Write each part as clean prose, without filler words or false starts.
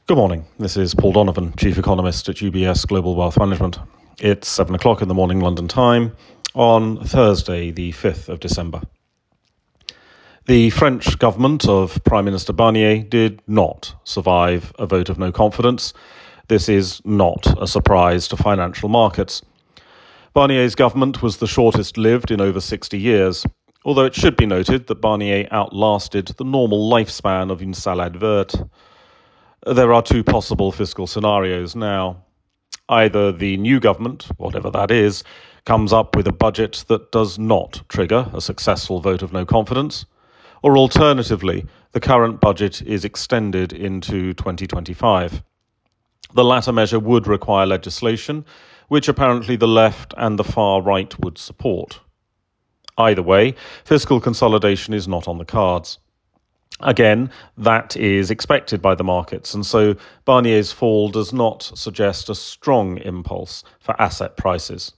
Good morning. This is Paul Donovan, Chief Economist at UBS Global Wealth Management. It's 7 o'clock in the morning London time on Thursday, the 5th of December. The French government of Prime Minister Barnier did not survive a vote of no confidence. This is not a surprise to financial markets. Barnier's government was the shortest lived in over 60 years, although it should be noted that Barnier outlasted the normal lifespan of une salade verte. There are two possible fiscal scenarios now. Either the new government, whatever that is, comes up with a budget that does not trigger a successful vote of no confidence, or alternatively, the current budget is extended into 2025. The latter measure would require legislation, which apparently the left and the far right would support. Either way, fiscal consolidation is not on the cards. Again, that is expected by the markets, and so Barnier's fall does not suggest a strong impulse for asset prices.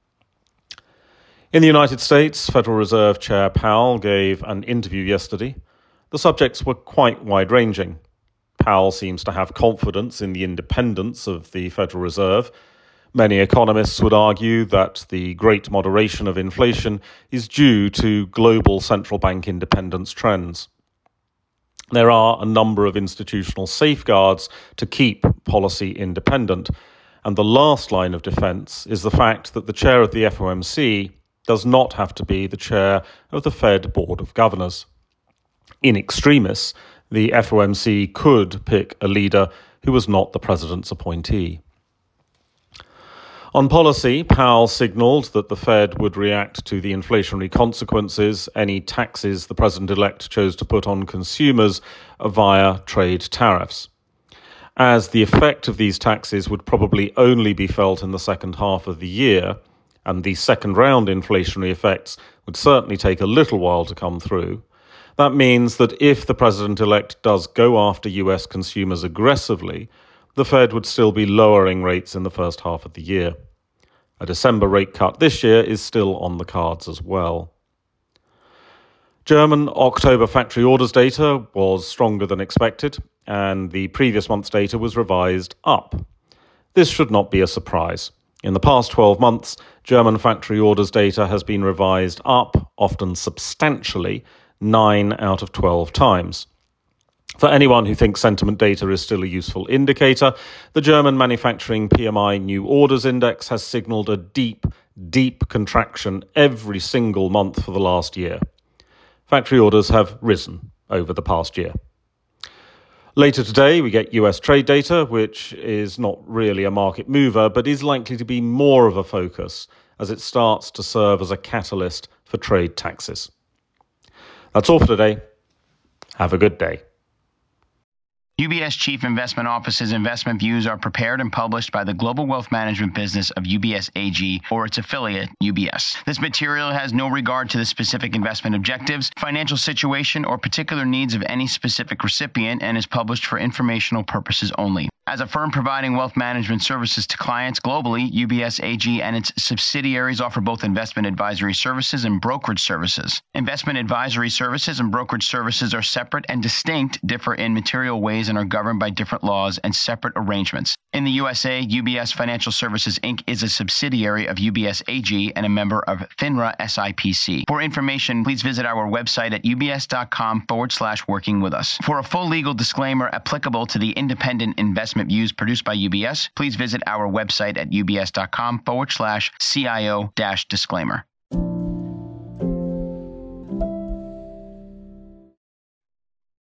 In the United States, Federal Reserve Chair Powell gave an interview yesterday. The subjects were quite wide-ranging. Powell seems to have confidence in the independence of the Federal Reserve. Many economists would argue that the great moderation of inflation is due to global central bank independence trends. There are a number of institutional safeguards to keep policy independent, and the last line of defense is the fact that the chair of the FOMC does not have to be the chair of the Fed Board of Governors. In extremis, the FOMC could pick a leader who was not the president's appointee. On policy, Powell signalled that the Fed would react to the inflationary consequences any taxes the president-elect chose to put on consumers via trade tariffs. As the effect of these taxes would probably only be felt in the second half of the year, and the second-round inflationary effects would certainly take a little while to come through, that means that if the president-elect does go after US consumers aggressively, the Fed would still be lowering rates in the first half of the year. A December rate cut this year is still on the cards as well. German October factory orders data was stronger than expected, and the previous month's data was revised up. This should not be a surprise. In the past 12 months, German factory orders data has been revised up, often substantially, 9 out of 12 times. For anyone who thinks sentiment data is still a useful indicator, the German manufacturing PMI new orders index has signalled a deep contraction every single month for the last year. Factory orders have risen over the past year. Later today, we get US trade data, which is not really a market mover, but is likely to be more of a focus as it starts to serve as a catalyst for trade taxes. That's all for today. Have a good day. UBS Chief Investment Office's investment views are prepared and published by the global wealth management business of UBS AG or its affiliate, UBS. This material has no regard to the specific investment objectives, financial situation, or particular needs of any specific recipient and is published for informational purposes only. As a firm providing wealth management services to clients globally, UBS AG and its subsidiaries offer both investment advisory services and brokerage services. Investment advisory services and brokerage services are separate and distinct, differ in material ways, and are governed by different laws and separate arrangements. In the USA, UBS Financial Services Inc. is a subsidiary of UBS AG and a member of FINRA SIPC. For information, please visit our website at ubs.com/working with us. For a full legal disclaimer applicable to the independent investment views produced by UBS, please visit our website at ubs.com/CIO-disclaimer.